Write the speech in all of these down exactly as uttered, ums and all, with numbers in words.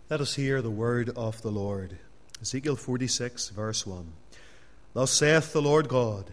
Let us hear the word of the Lord. Ezekiel forty-six, verse one. Thus saith the Lord God,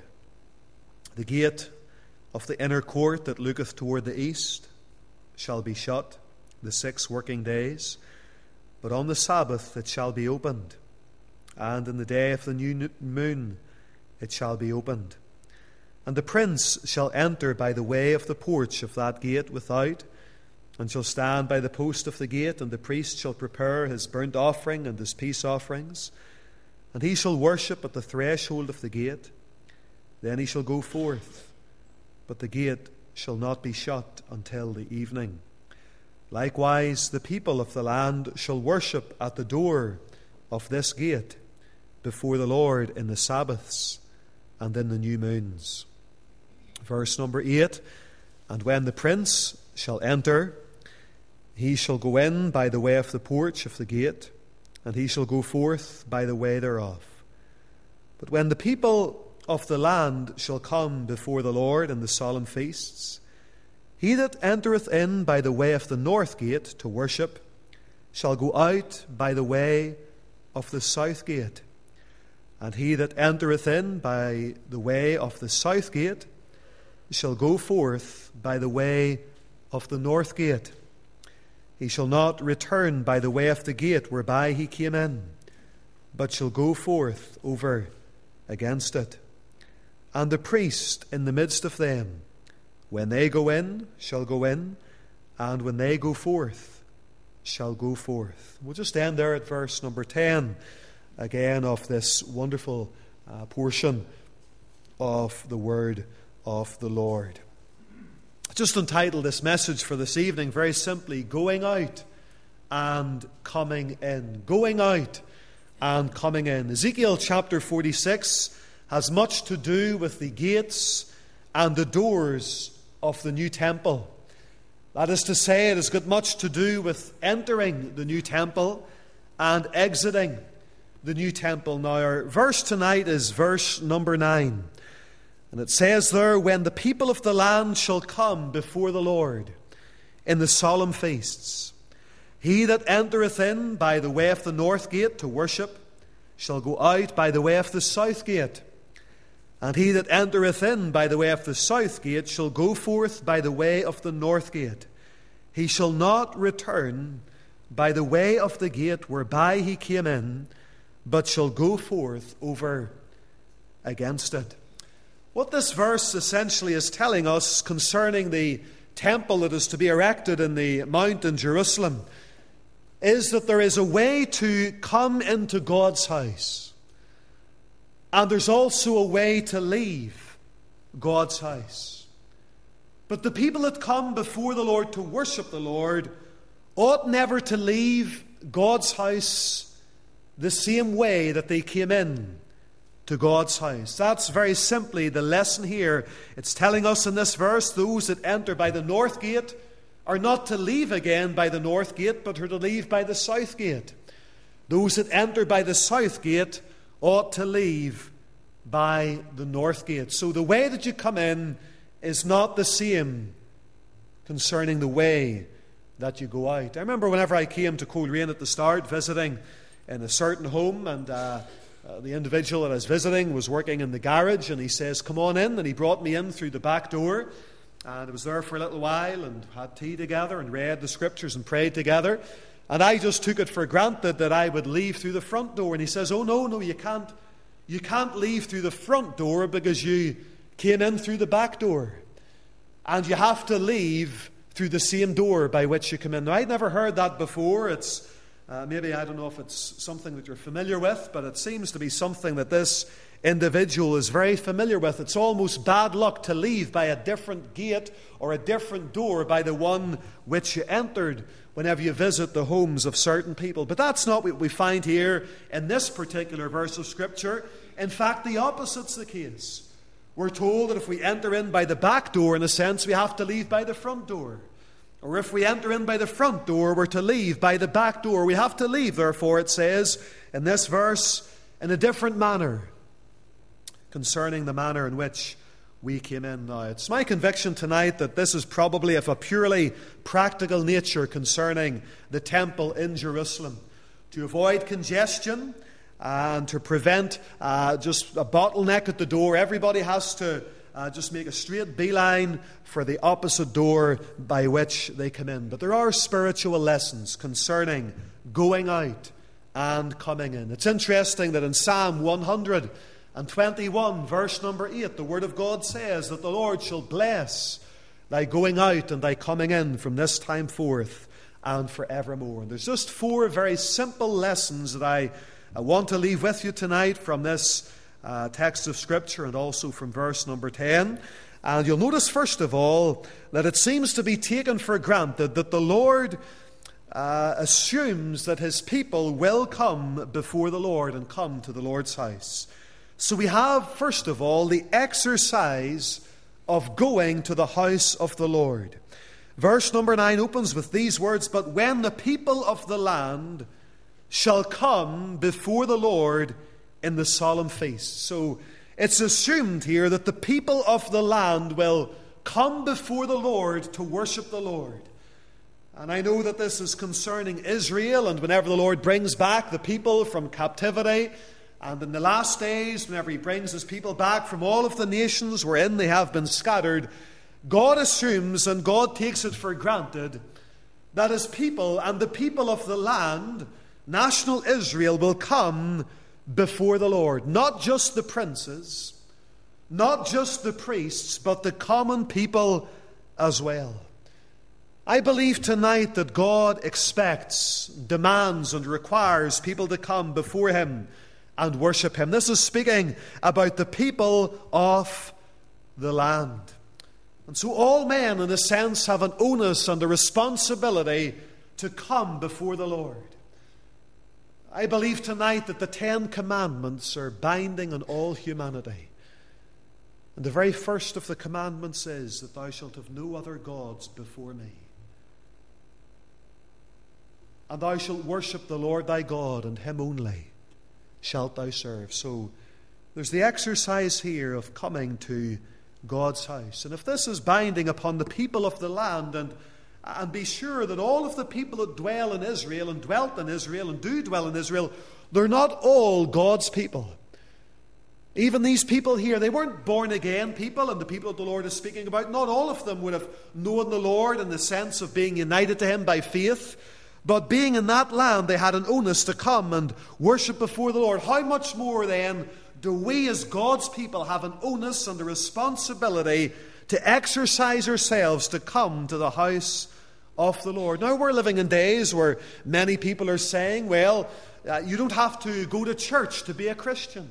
the gate of the inner court that looketh toward the east shall be shut the six working days, but on the Sabbath it shall be opened, and in the day of the new moon it shall be opened. And the prince shall enter by the way of the porch of that gate without, and shall stand by the post of the gate, and the priest shall prepare his burnt offering and his peace offerings, and he shall worship at the threshold of the gate. Then he shall go forth, but the gate shall not be shut until the evening. Likewise the people of the land shall worship at the door of this gate before the Lord in the Sabbaths and in the new moons. Verse number eight. And when the prince shall enter, he shall go in by the way of the porch of the gate, and he shall go forth by the way thereof. But when the people of the land shall come before the Lord in the solemn feasts, he that entereth in by the way of the north gate to worship shall go out by the way of the south gate, and he that entereth in by the way of the south gate shall go forth by the way of the north gate. He shall not return by the way of the gate whereby he came in, but shall go forth over against it. And the priest in the midst of them, when they go in, shall go in, and when they go forth, shall go forth. We'll just end there at verse number ten, again, of this wonderful uh, portion of the word of the Lord. Just entitled this message for this evening very simply, Going Out and Coming In. Going out and coming in. Ezekiel chapter forty-six has much to do with the gates and the doors of the new temple. That is to say, it has got much to do with entering the new temple and exiting the new temple. Now, our verse tonight is verse number nine. And it says there, when the people of the land shall come before the Lord in the solemn feasts, he that entereth in by the way of the north gate to worship shall go out by the way of the south gate. And he that entereth in by the way of the south gate shall go forth by the way of the north gate. He shall not return by the way of the gate whereby he came in, but shall go forth over against it. What this verse essentially is telling us concerning the temple that is to be erected in the mount in Jerusalem is that there is a way to come into God's house, and there's also a way to leave God's house. But the people that come before the Lord to worship the Lord ought never to leave God's house the same way that they came in to God's house. That's very simply the lesson here. It's telling us in this verse, those that enter by the north gate are not to leave again by the north gate, but are to leave by the south gate. Those that enter by the south gate ought to leave by the north gate. So the way that you come in is not the same concerning the way that you go out. I remember whenever I came to Coleraine at the start, visiting in a certain home, and uh, Uh, the individual that I was visiting was working in the garage, and he says, come on in, and he brought me in through the back door, and I was there for a little while and had tea together and read the scriptures and prayed together, and I just took it for granted that I would leave through the front door. And he says, oh no, no, you can't you can't leave through the front door because you came in through the back door, and you have to leave through the same door by which you come in. Now, I'd never heard that before. It's Uh, maybe, I don't know if it's something that you're familiar with, but it seems to be something that this individual is very familiar with. It's almost bad luck to leave by a different gate or a different door by the one which you entered whenever you visit the homes of certain people. But that's not what we find here in this particular verse of Scripture. In fact, the opposite's the case. We're told that if we enter in by the back door, in a sense, we have to leave by the front door. Or if we enter in by the front door, we're to leave by the back door. We have to leave, therefore, it says in this verse, in a different manner concerning the manner in which we came in. Now, it's my conviction tonight that this is probably of a purely practical nature concerning the temple in Jerusalem. To avoid congestion and to prevent uh, just a bottleneck at the door, everybody has to uh, just make a straight beeline for the opposite door by which they come in. But there are spiritual lessons concerning going out and coming in. It's interesting that in Psalm one hundred twenty-one, verse number eight, the Word of God says that the Lord shall bless thy going out and thy coming in from this time forth and forevermore. And there's just four very simple lessons that I, I want to leave with you tonight from this uh, text of Scripture and also from verse number ten. And you'll notice, first of all, that it seems to be taken for granted that the Lord uh, assumes that His people will come before the Lord and come to the Lord's house. So we have, first of all, the exercise of going to the house of the Lord. Verse number nine opens with these words, "But when the people of the land shall come before the Lord in the solemn feast." So it's assumed here that the people of the land will come before the Lord to worship the Lord. And I know that this is concerning Israel, and whenever the Lord brings back the people from captivity, and in the last days, whenever He brings His people back from all of the nations wherein they have been scattered, God assumes and God takes it for granted that His people and the people of the land, national Israel, will come before the Lord. Not just the princes, not just the priests, but the common people as well. I believe tonight that God expects, demands, and requires people to come before Him and worship Him. This is speaking about the people of the land. And so all men, in a sense, have an onus and a responsibility to come before the Lord. I believe tonight that the Ten Commandments are binding on all humanity. And the very first of the commandments is that thou shalt have no other gods before me. And thou shalt worship the Lord thy God, and Him only shalt thou serve. So there's the exercise here of coming to God's house. And if this is binding upon the people of the land, and, and be sure that all of the people that dwell in Israel and dwelt in Israel and do dwell in Israel, they're not all God's people. Even these people here, they weren't born again people, and the people that the Lord is speaking about, not all of them would have known the Lord in the sense of being united to Him by faith. But being in that land, they had an onus to come and worship before the Lord. How much more then do we as God's people have an onus and a responsibility to exercise ourselves to come to the house of the Lord? Now, we're living in days where many people are saying, well, uh, you don't have to go to church to be a Christian.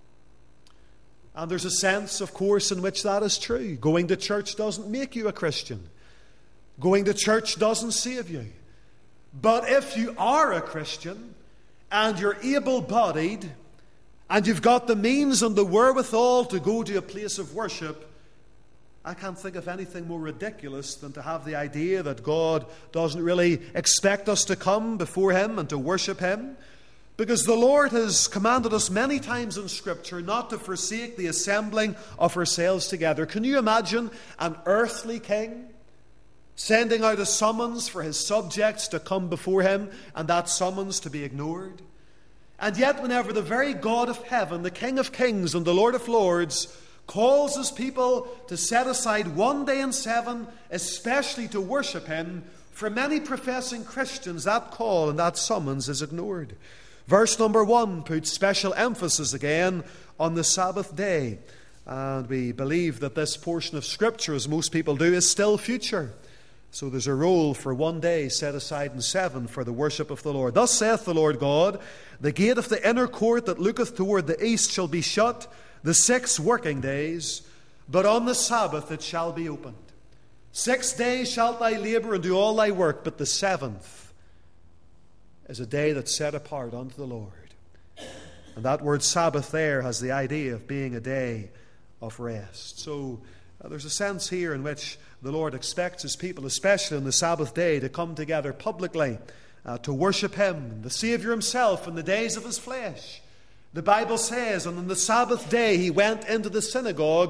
And there's a sense, of course, in which that is true. Going to church doesn't make you a Christian. Going to church doesn't save you. But if you are a Christian and you're able-bodied and you've got the means and the wherewithal to go to a place of worship, I can't think of anything more ridiculous than to have the idea that God doesn't really expect us to come before Him and to worship Him. Because the Lord has commanded us many times in Scripture not to forsake the assembling of ourselves together. Can you imagine an earthly king sending out a summons for his subjects to come before him, and that summons to be ignored? And yet, whenever the very God of heaven, the King of kings and the Lord of lords, calls His people to set aside one day in seven, especially to worship Him, for many professing Christians, that call and that summons is ignored. Verse number one puts special emphasis again on the Sabbath day. And we believe that this portion of Scripture, as most people do, is still future. So there's a role for one day set aside in seven for the worship of the Lord. Thus saith the Lord God, the gate of the inner court that looketh toward the east shall be shut the six working days, but on the Sabbath it shall be opened. Six days shalt thou labor and do all thy work, but the seventh is a day that's set apart unto the Lord. And that word Sabbath there has the idea of being a day of rest. So uh, there's a sense here in which the Lord expects His people, especially on the Sabbath day, to come together publicly uh, to worship Him, the Savior Himself, in the days of His flesh. The Bible says, and on the Sabbath day He went into the synagogue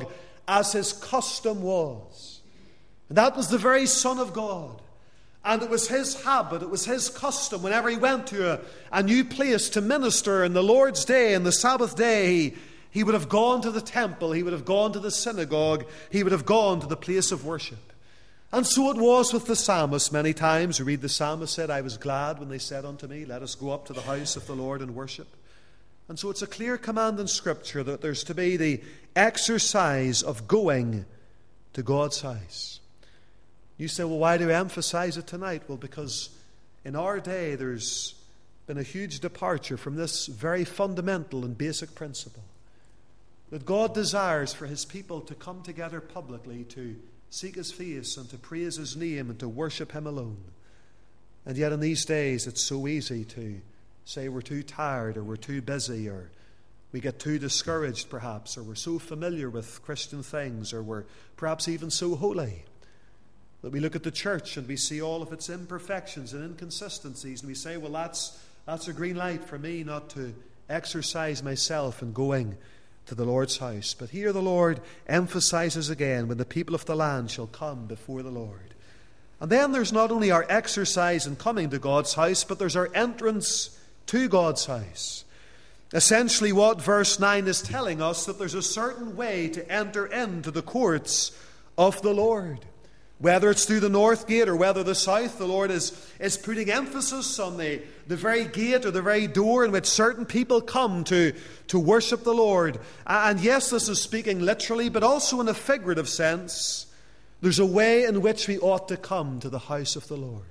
as his custom was. And that was the very Son of God. And it was his habit, it was his custom, whenever he went to a, a new place to minister in the Lord's day, and the Sabbath day, he, he would have gone to the temple, he would have gone to the synagogue, he would have gone to the place of worship. And so it was with the psalmist many times. We read the psalmist said, I was glad when they said unto me, let us go up to the house of the Lord and worship. And so it's a clear command in Scripture that there's to be the exercise of going to God's house. You say, well, why do I emphasize it tonight? Well, because in our day there's been a huge departure from this very fundamental and basic principle, that God desires for his people to come together publicly to seek his face and to praise his name and to worship him alone. And yet in these days it's so easy to say we're too tired, or we're too busy, or we get too discouraged perhaps, or we're so familiar with Christian things, or we're perhaps even so holy that we look at the church and we see all of its imperfections and inconsistencies, and we say, well, that's, that's a green light for me not to exercise myself in going to the Lord's house. But here the Lord emphasizes again, when the people of the land shall come before the Lord. And then there's not only our exercise in coming to God's house, but there's our entrance to God's house. Essentially what verse nine is telling us, that there's a certain way to enter into the courts of the Lord. Whether it's through the north gate or whether the south, the Lord is, is putting emphasis on the, the very gate or the very door in which certain people come to, to worship the Lord. And yes, this is speaking literally, but also in a figurative sense. There's a way in which we ought to come to the house of the Lord.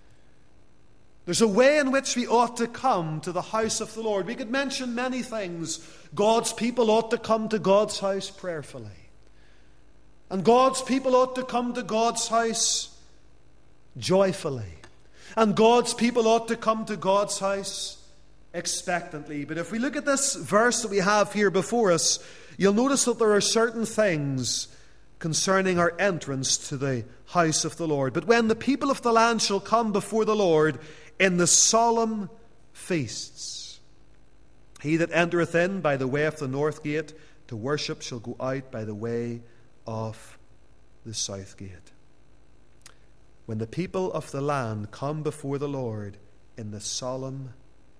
There's a way in which we ought to come to the house of the Lord. We could mention many things. God's people ought to come to God's house prayerfully. And God's people ought to come to God's house joyfully. And God's people ought to come to God's house expectantly. But if we look at this verse that we have here before us, you'll notice that there are certain things concerning our entrance to the house of the Lord. But when the people of the land shall come before the Lord in the solemn feasts, he that entereth in by the way of the north gate to worship shall go out by the way of the south gate. When the people of the land come before the Lord in the solemn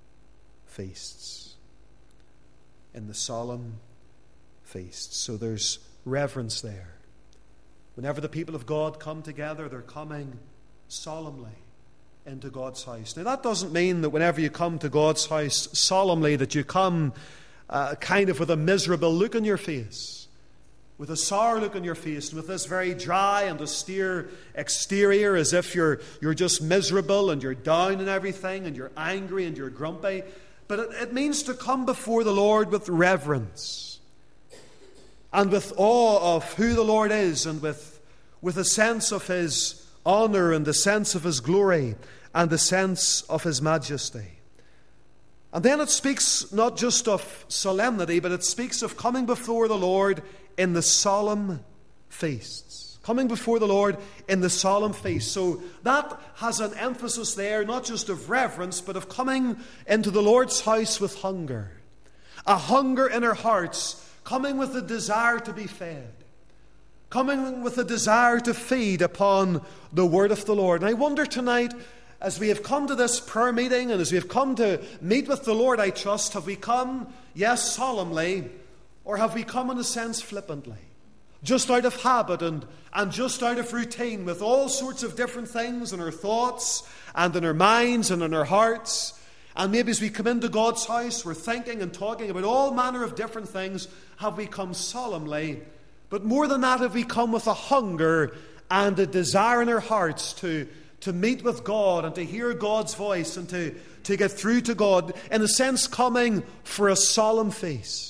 feasts. In the solemn feasts. So there's reverence there. Whenever the people of God come together, they're coming solemnly into God's house. Now that doesn't mean that whenever you come to God's house solemnly, that you come uh, kind of with a miserable look on your face, with a sour look on your face, and with this very dry and austere exterior, as if you're, you're just miserable and you're down and everything and you're angry and you're grumpy. But it, it means to come before the Lord with reverence and with awe of who the Lord is, and with, with a sense of his honor and the sense of his glory and the sense of his majesty. And then it speaks not just of solemnity, but it speaks of coming before the Lord in the solemn feasts. Coming before the Lord in the solemn feast. So that has an emphasis there, not just of reverence, but of coming into the Lord's house with hunger. A hunger in our hearts, coming with a desire to be fed. Coming with a desire to feed upon the word of the Lord. And I wonder tonight, as we have come to this prayer meeting and as we have come to meet with the Lord, I trust, have we come, yes, solemnly, or have we come in a sense flippantly? Just out of habit and, and just out of routine, with all sorts of different things in our thoughts and in our minds and in our hearts. And maybe as we come into God's house, we're thinking and talking about all manner of different things. Have we come solemnly? But more than that, have we come with a hunger and a desire in our hearts to, to meet with God and to hear God's voice and to, to get through to God, in a sense coming for a solemn feast.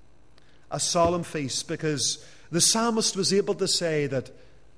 A solemn feast, because the psalmist was able to say that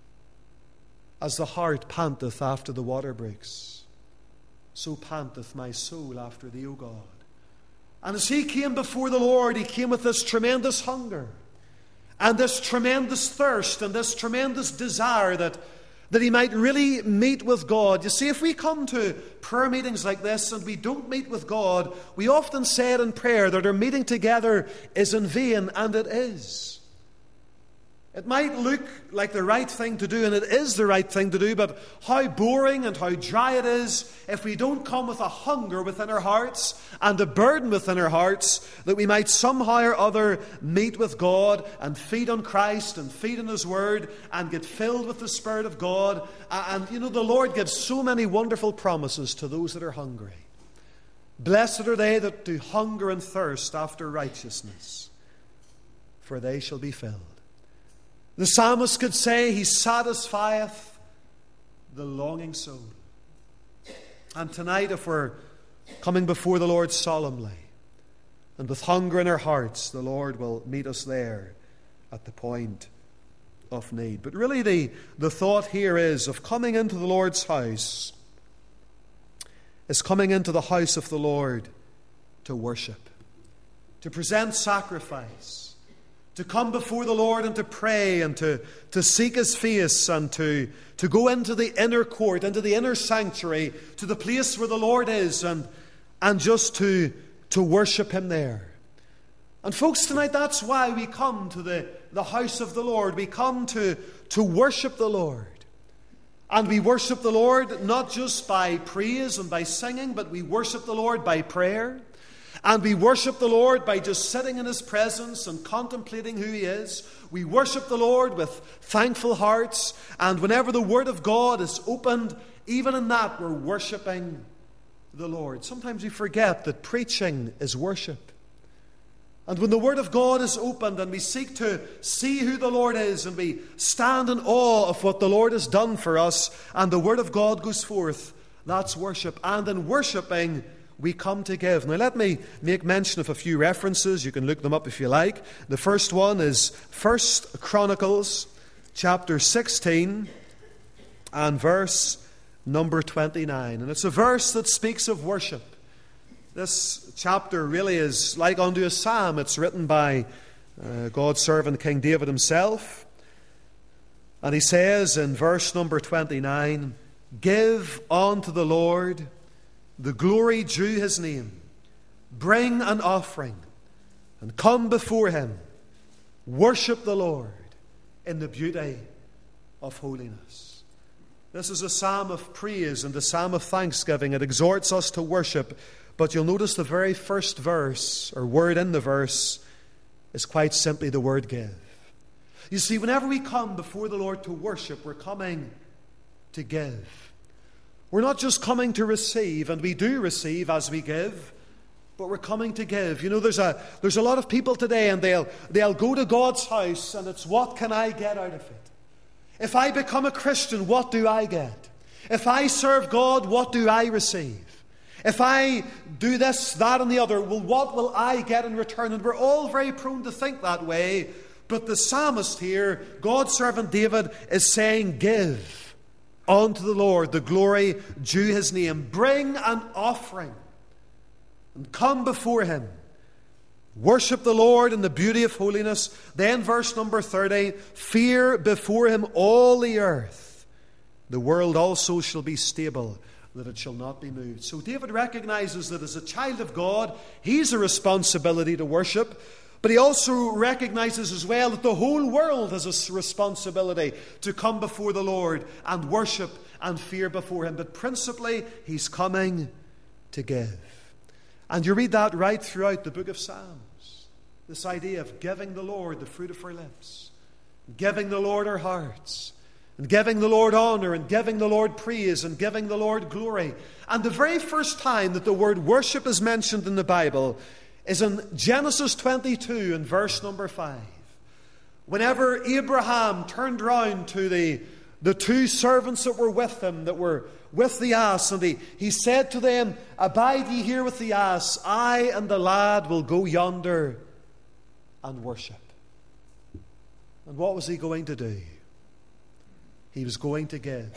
as the hart panteth after the water brooks, so panteth my soul after thee, O God. And as he came before the Lord, he came with this tremendous hunger and this tremendous thirst and this tremendous desire that, that he might really meet with God. You see, if we come to prayer meetings like this and we don't meet with God, we often say it in prayer that our meeting together is in vain, and it is. It might look like the right thing to do, and it is the right thing to do, but how boring and how dry it is if we don't come with a hunger within our hearts and a burden within our hearts that we might somehow or other meet with God and feed on Christ and feed on His Word and get filled with the Spirit of God. And, you know, the Lord gives so many wonderful promises to those that are hungry. Blessed are they that do hunger and thirst after righteousness, for they shall be filled. The psalmist could say, He satisfieth the longing soul. And tonight, if we're coming before the Lord solemnly and with hunger in our hearts, the Lord will meet us there at the point of need. But really the, the thought here is of coming into the Lord's house is coming into the house of the Lord to worship, to present sacrifice, to come before the Lord and to pray and to, to seek His face and to, to go into the inner court, into the inner sanctuary, to the place where the Lord is, and, and just to, to worship Him there. And folks, tonight that's why we come to the, the house of the Lord. We come to, to worship the Lord. And we worship the Lord not just by praise and by singing, but we worship the Lord by prayer. And we worship the Lord by just sitting in His presence and contemplating who He is. We worship the Lord with thankful hearts. And whenever the Word of God is opened, even in that we're worshiping the Lord. Sometimes we forget that preaching is worship. And when the Word of God is opened and we seek to see who the Lord is and we stand in awe of what the Lord has done for us and the Word of God goes forth, that's worship. And in worshipping, we come to give. Now let me make mention of a few references. You can look them up if you like. The first one is First Chronicles chapter sixteen and verse number twenty-nine. And it's a verse that speaks of worship. This chapter really is like unto a psalm. It's written by uh, God's servant King David himself. And he says in verse number twenty-nine, Give unto the Lord the glory due His name. Bring an offering and come before Him. Worship the Lord in the beauty of holiness. This is a psalm of praise and a psalm of thanksgiving. It exhorts us to worship. But you'll notice the very first verse, or word in the verse, is quite simply the word give. You see, whenever we come before the Lord to worship, we're coming to give. We're not just coming to receive, and we do receive as we give, but we're coming to give. You know, there's a there's a lot of people today, and they'll they'll go to God's house, and it's what can I get out of it? If I become a Christian, what do I get? If I serve God, what do I receive? If I do this, that, and the other, well, what will I get in return? And we're all very prone to think that way. But the psalmist here, God's servant David, is saying, Give unto the Lord the glory due His name. Bring an offering and come before Him. Worship the Lord in the beauty of holiness. Then verse number thirty, Fear before Him all the earth. The world also shall be stable, that it shall not be moved. So David recognizes that as a child of God, he's a responsibility to worship. But he also recognizes as well that the whole world has a responsibility to come before the Lord and worship and fear before Him. But principally, he's coming to give. And you read that right throughout the book of Psalms. This idea of giving the Lord the fruit of our lips, giving the Lord our hearts, and giving the Lord honor, and giving the Lord praise, and giving the Lord glory. And the very first time that the word worship is mentioned in the Bible is in Genesis twenty-two and verse number five. Whenever Abraham turned round to the, the two servants that were with him, that were with the ass, and he, he said to them, Abide ye here with the ass, I and the lad will go yonder and worship. And what was he going to do? He was going to give.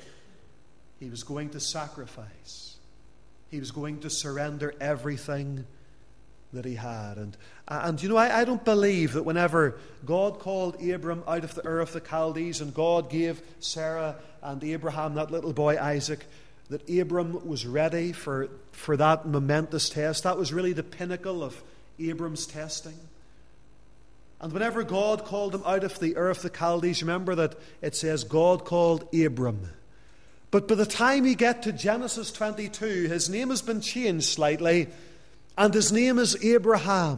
He was going to sacrifice. He was going to surrender everything that he had. And, and you know, I, I don't believe that whenever God called Abram out of the Ur of the Chaldees and God gave Sarah and Abraham that little boy Isaac, that Abram was ready for, for that momentous test. That was really the pinnacle of Abram's testing. And whenever God called him out of the Ur of the Chaldees, remember that it says God called Abram. But by the time we get to Genesis twenty-two, his name has been changed slightly, and his name is Abraham.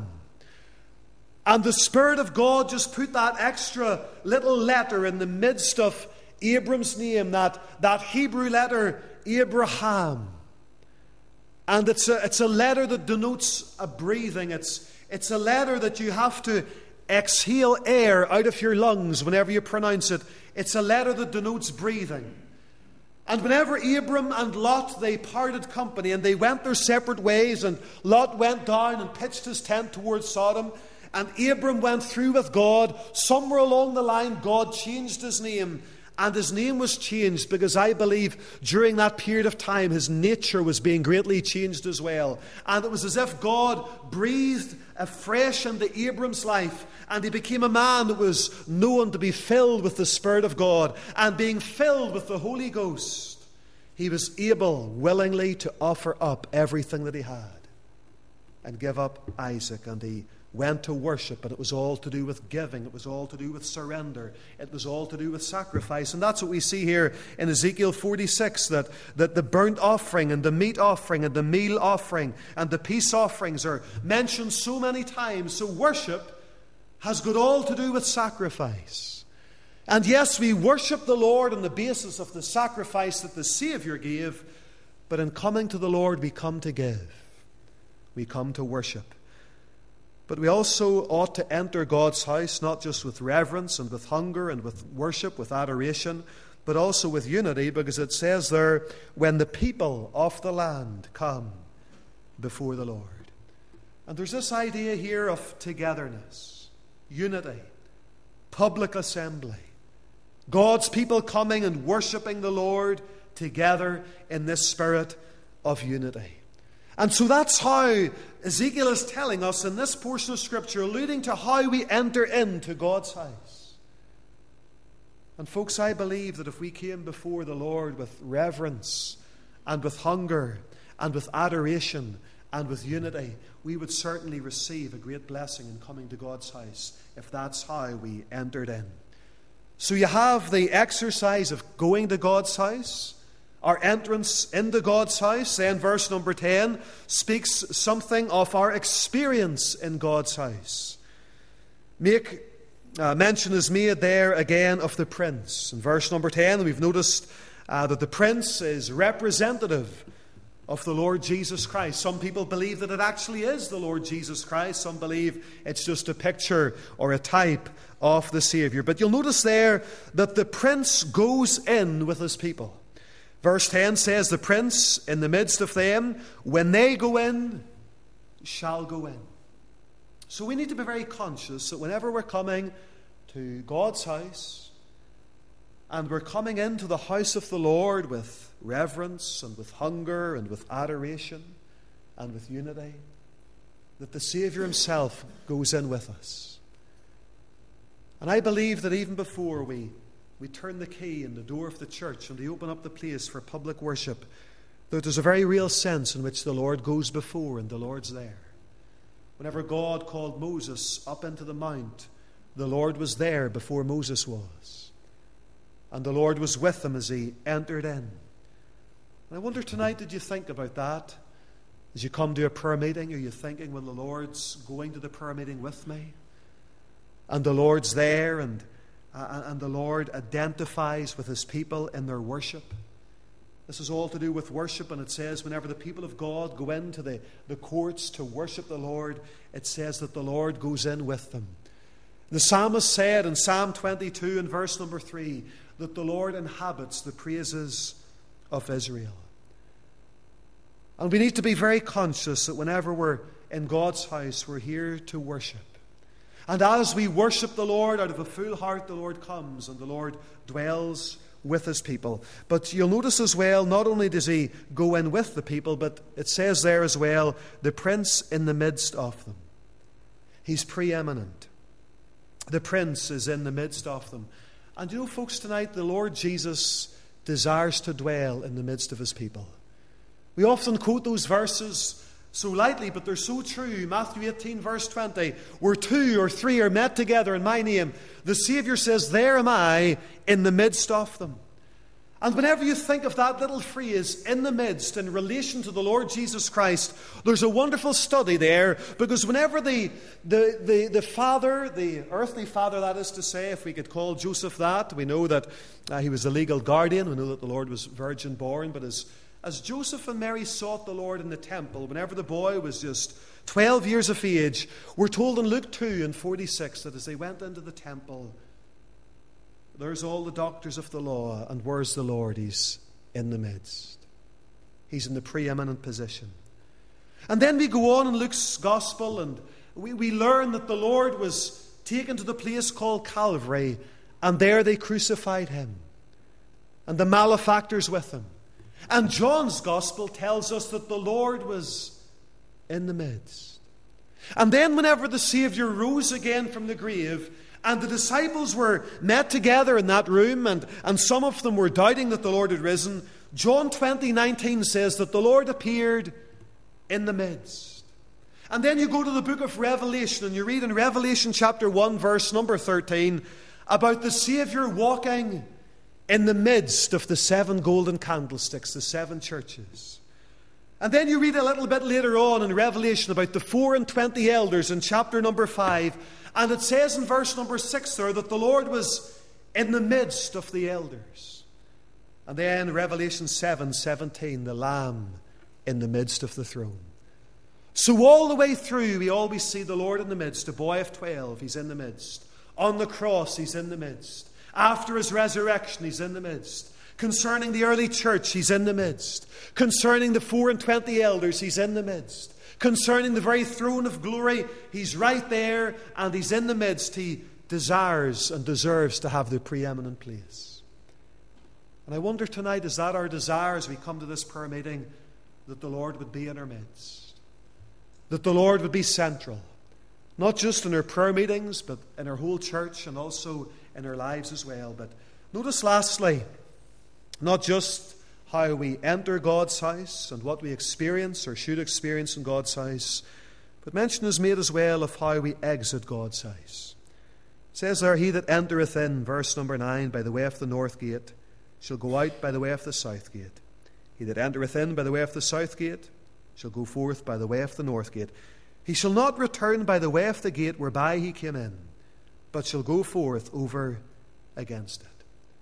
And the Spirit of God just put that extra little letter in the midst of Abram's name, that, that Hebrew letter, Abraham. And it's a, it's a letter that denotes a breathing. It's, it's a letter that you have to exhale air out of your lungs whenever you pronounce it. It's a letter that denotes breathing. And whenever Abram and Lot, they parted company and they went their separate ways, and Lot went down and pitched his tent towards Sodom, and Abram went through with God, somewhere along the line God changed his name. And his name was changed because I believe during that period of time his nature was being greatly changed as well. And it was as if God breathed afresh into Abram's life, and he became a man that was known to be filled with the Spirit of God. And being filled with the Holy Ghost, he was able willingly to offer up everything that he had and give up Isaac. And he went to worship, and it was all to do with giving. It was all to do with surrender. It was all to do with sacrifice. And that's what we see here in Ezekiel forty-six, that, that the burnt offering and the meat offering and the meal offering and the peace offerings are mentioned so many times. So worship has got all to do with sacrifice. And yes, we worship the Lord on the basis of the sacrifice that the Savior gave, but in coming to the Lord we come to give. We come to worship. But we also ought to enter God's house not just with reverence and with hunger and with worship, with adoration, but also with unity, because it says there, when the people of the land come before the Lord. And there's this idea here of togetherness, unity, public assembly. God's people coming and worshiping the Lord together in this spirit of unity. And so that's how Ezekiel is telling us in this portion of Scripture, alluding to how we enter into God's house. And folks, I believe that if we came before the Lord with reverence and with hunger and with adoration and with unity, we would certainly receive a great blessing in coming to God's house if that's how we entered in. So you have the exercise of going to God's house. Our entrance into God's house, then verse number ten, speaks something of our experience in God's house. Make uh, mention is made there again of the prince. In verse number ten, we've noticed uh, that the prince is representative of the Lord Jesus Christ. Some people believe that it actually is the Lord Jesus Christ. Some believe it's just a picture or a type of the Savior. But you'll notice there that the prince goes in with his people. Verse ten says, the prince in the midst of them, when they go in, shall go in. So we need to be very conscious that whenever we're coming to God's house, and we're coming into the house of the Lord with reverence and with hunger and with adoration and with unity, that the Savior himself goes in with us. And I believe that even before we We turn the key in the door of the church and we open up the place for public worship, that there's a very real sense in which the Lord goes before and the Lord's there. Whenever God called Moses up into the mount, the Lord was there before Moses was. And the Lord was with him as he entered in. And I wonder tonight, did you think about that? As you come to a prayer meeting, are you thinking, well, the Lord's going to the prayer meeting with me? And the Lord's there, and Uh, and the Lord identifies with his people in their worship. This is all to do with worship, and it says whenever the people of God go into the, the courts to worship the Lord, it says that the Lord goes in with them. The psalmist said in Psalm twenty-two and verse number three that the Lord inhabits the praises of Israel. And we need to be very conscious that whenever we're in God's house, we're here to worship. And as we worship the Lord out of a full heart, the Lord comes and the Lord dwells with his people. But you'll notice as well, not only does he go in with the people, but it says there as well, the prince in the midst of them. He's preeminent. The prince is in the midst of them. And you know, folks, tonight the Lord Jesus desires to dwell in the midst of his people. We often quote those verses, so lightly, but they're so true. Matthew eighteen, verse twenty, where two or three are met together in my name, the Saviour says, there am I in the midst of them. And whenever you think of that little phrase, in the midst, in relation to the Lord Jesus Christ, there's a wonderful study there, because whenever the, the, the, the father, the earthly father, that is to say, if we could call Joseph that, we know that uh, he was a legal guardian, we know that the Lord was virgin born, but as, as Joseph and Mary sought the Lord in the temple, whenever the boy was just twelve years of age, we're told in Luke two and forty-six that as they went into the temple, there's all the doctors of the law, and where's the Lord? He's in the midst. He's in the preeminent position. And then we go on in Luke's Gospel, and we, we learn that the Lord was taken to the place called Calvary, and there they crucified him, and the malefactors with him. And John's Gospel tells us that the Lord was in the midst. And then whenever the Saviour rose again from the grave, and the disciples were met together in that room, and, and some of them were doubting that the Lord had risen, John twenty nineteen says that the Lord appeared in the midst. And then you go to the book of Revelation, and you read in Revelation chapter one, verse number thirteen, about the Saviour walking in the midst of the seven golden candlesticks, the seven churches. And then you read a little bit later on in Revelation about the four and twenty elders in chapter number five, and it says in verse number six there that the Lord was in the midst of the elders. And then Revelation seven seventeen, the Lamb in the midst of the throne. So all the way through we always see the Lord in the midst. A boy of twelve, he's in the midst. On the cross, he's in the midst. After his resurrection, he's in the midst. Concerning the early church, he's in the midst. Concerning the four and twenty elders, he's in the midst. Concerning the very throne of glory, he's right there, and he's in the midst. He desires and deserves to have the preeminent place. And I wonder tonight, is that our desire as we come to this prayer meeting, that the Lord would be in our midst? That the Lord would be central, not just in our prayer meetings, but in our whole church and also in our lives as well. But notice lastly, not just how we enter God's house and what we experience or should experience in God's house, but mention is made as well of how we exit God's house. It says there, he that entereth in, verse number nine, by the way of the north gate, shall go out by the way of the south gate. He that entereth in by the way of the south gate shall go forth by the way of the north gate. He shall not return by the way of the gate whereby he came in, but shall go forth over against it.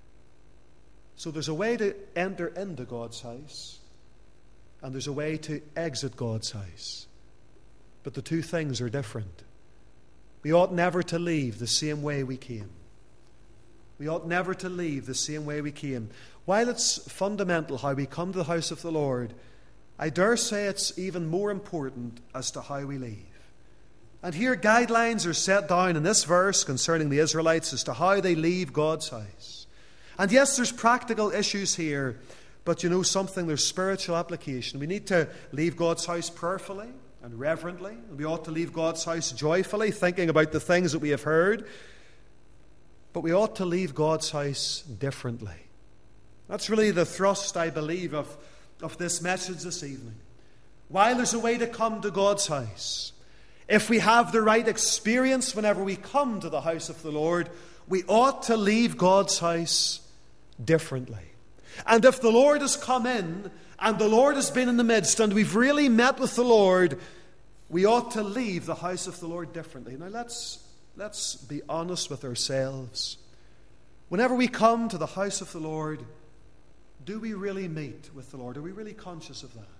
So there's a way to enter into God's house, and there's a way to exit God's house. But the two things are different. We ought never to leave the same way we came. We ought never to leave the same way we came. While it's fundamental how we come to the house of the Lord, I dare say it's even more important as to how we leave. And here guidelines are set down in this verse concerning the Israelites as to how they leave God's house. And yes, there's practical issues here, but you know something, there's spiritual application. We need to leave God's house prayerfully and reverently. We ought to leave God's house joyfully, thinking about the things that we have heard. But we ought to leave God's house differently. That's really the thrust, I believe, of, of this message this evening. While there's a way to come to God's house, if we have the right experience whenever we come to the house of the Lord, we ought to leave God's house differently. And if the Lord has come in, and the Lord has been in the midst, and we've really met with the Lord, we ought to leave the house of the Lord differently. Now let's, let's be honest with ourselves. Whenever we come to the house of the Lord, do we really meet with the Lord? Are we really conscious of that?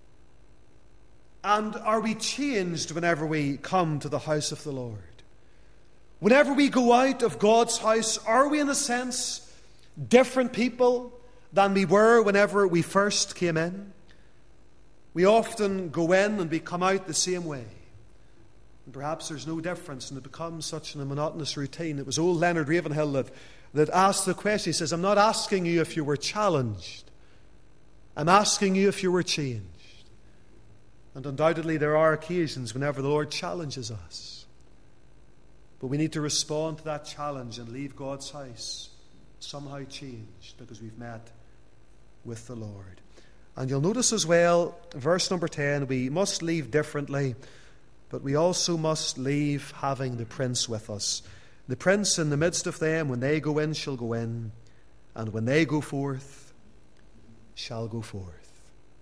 And are we changed whenever we come to the house of the Lord? Whenever we go out of God's house, are we in a sense different people than we were whenever we first came in? We often go in and we come out the same way. And perhaps there's no difference, and it becomes such a monotonous routine. It was old Leonard Ravenhill that, that asked the question. He says, I'm not asking you if you were challenged. I'm asking you if you were changed. And undoubtedly there are occasions whenever the Lord challenges us. But we need to respond to that challenge and leave God's house somehow changed because we've met with the Lord. And you'll notice as well, verse number ten, we must leave differently, but we also must leave having the Prince with us. The Prince in the midst of them, when they go in, shall go in, and when they go forth, shall go forth.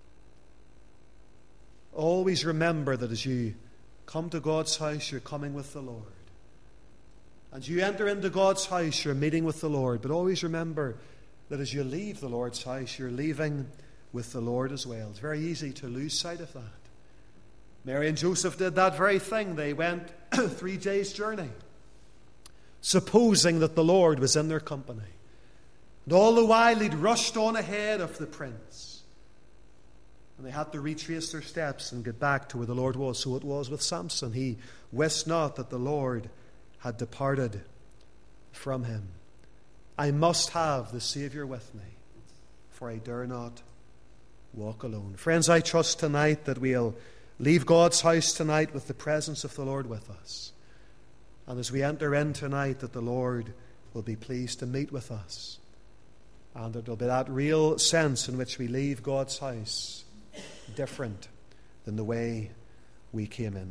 Always remember that as you come to God's house, you're coming with the Lord. And you enter into God's house, you're meeting with the Lord. But always remember that as you leave the Lord's house, you're leaving with the Lord as well. It's very easy to lose sight of that. Mary and Joseph did that very thing. They went three days' journey, supposing that the Lord was in their company. And all the while he'd rushed on ahead of the prince. And they had to retrace their steps and get back to where the Lord was. So it was with Samson. He wist not that the Lord had departed from him. I must have the Savior with me, for I dare not walk alone. Friends, I trust tonight that we'll leave God's house tonight with the presence of the Lord with us. And as we enter in tonight, that the Lord will be pleased to meet with us. And that there'll be that real sense in which we leave God's house different than the way we came in.